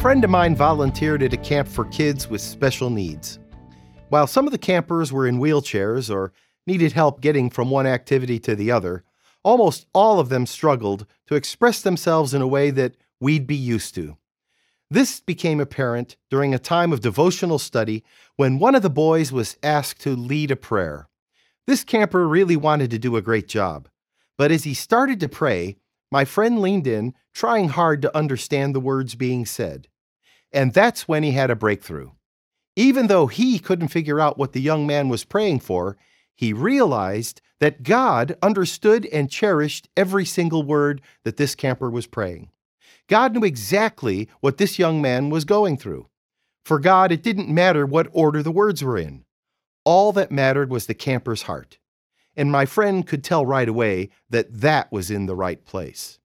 friend of mine volunteered at a camp for kids with special needs. While some of the campers were in wheelchairs or needed help getting from one activity to the other, almost all of them struggled to express themselves in a way that we'd be used to. This became apparent during a time of devotional study when one of the boys was asked to lead a prayer. This camper really wanted to do a great job, but as he started to pray, my friend leaned in, trying hard to understand the words being said. And that's when he had a breakthrough. Even though he couldn't figure out what the young man was praying for, he realized that God understood and cherished every single word that this camper was praying. God knew exactly what this young man was going through. For God, it didn't matter what order the words were in. All that mattered was the camper's heart. And my friend could tell right away that that was in the right place.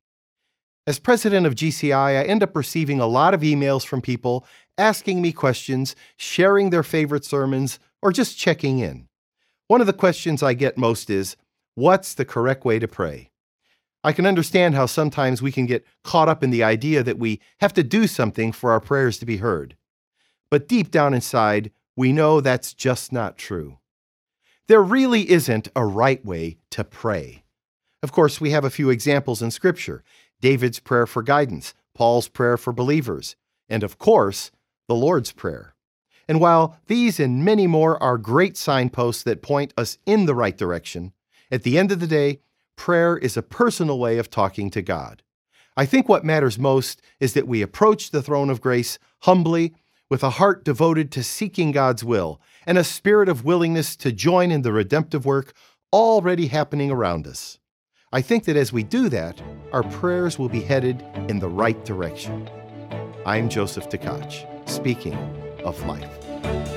As president of GCI, I end up receiving a lot of emails from people asking me questions, sharing their favorite sermons, or just checking in. One of the questions I get most is, what's the correct way to pray? I can understand how sometimes we can get caught up in the idea that we have to do something for our prayers to be heard. But deep down inside, we know that's just not true. There really isn't a right way to pray. Of course, we have a few examples in Scripture: David's prayer for guidance, Paul's prayer for believers, and of course, the Lord's Prayer. And while these and many more are great signposts that point us in the right direction, at the end of the day, prayer is a personal way of talking to God. I think what matters most is that we approach the throne of grace humbly, with a heart devoted to seeking God's will, and a spirit of willingness to join in the redemptive work already happening around us. I think that as we do that, our prayers will be headed in the right direction. I'm Joseph Tkach, speaking of life.